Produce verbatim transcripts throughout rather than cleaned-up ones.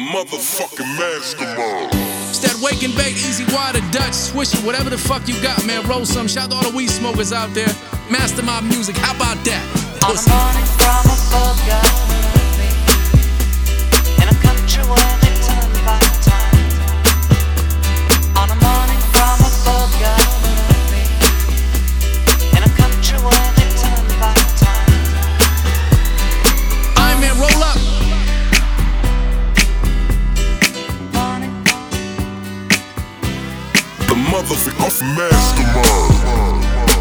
motherfucking mastermind. It's that wake and bake, easy water, Dutch, swish it, whatever the fuck you got, man. Roll some. Shout out to all the weed smokers out there. Mastermind music, how about that? On a morning from above, God heard me. In a country where they turn back time. On a morning from above, God heard me. In a country where they turn back time. Alright, man, roll up. Morning. The motherfucking mastermind.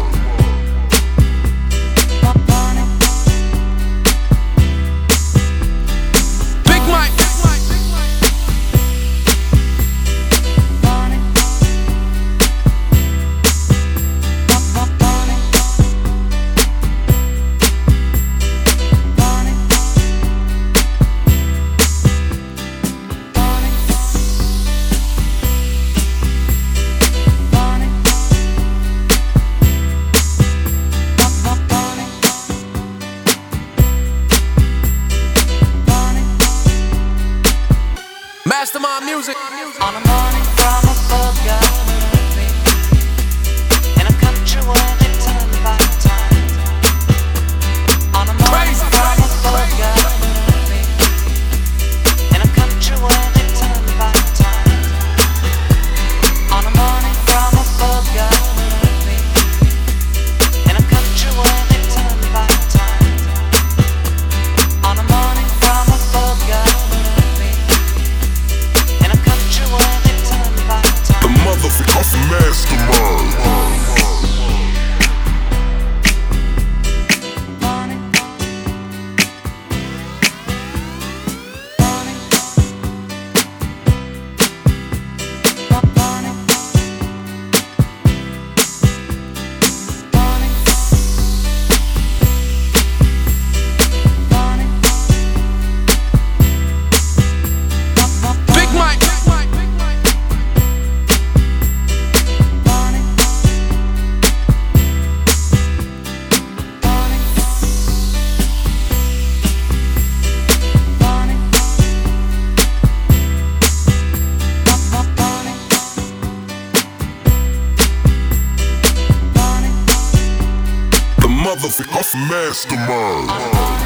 Mastermind music. On a morning from above, God heard me. In a country where they turn back time. On a morning from above, God heard me. In a country where they turn back time. On a morning from above, God heard me. In a country where they turn back time. On a morning from above, God heard me. The motherfucking mastermind. Motherfucking mastermind.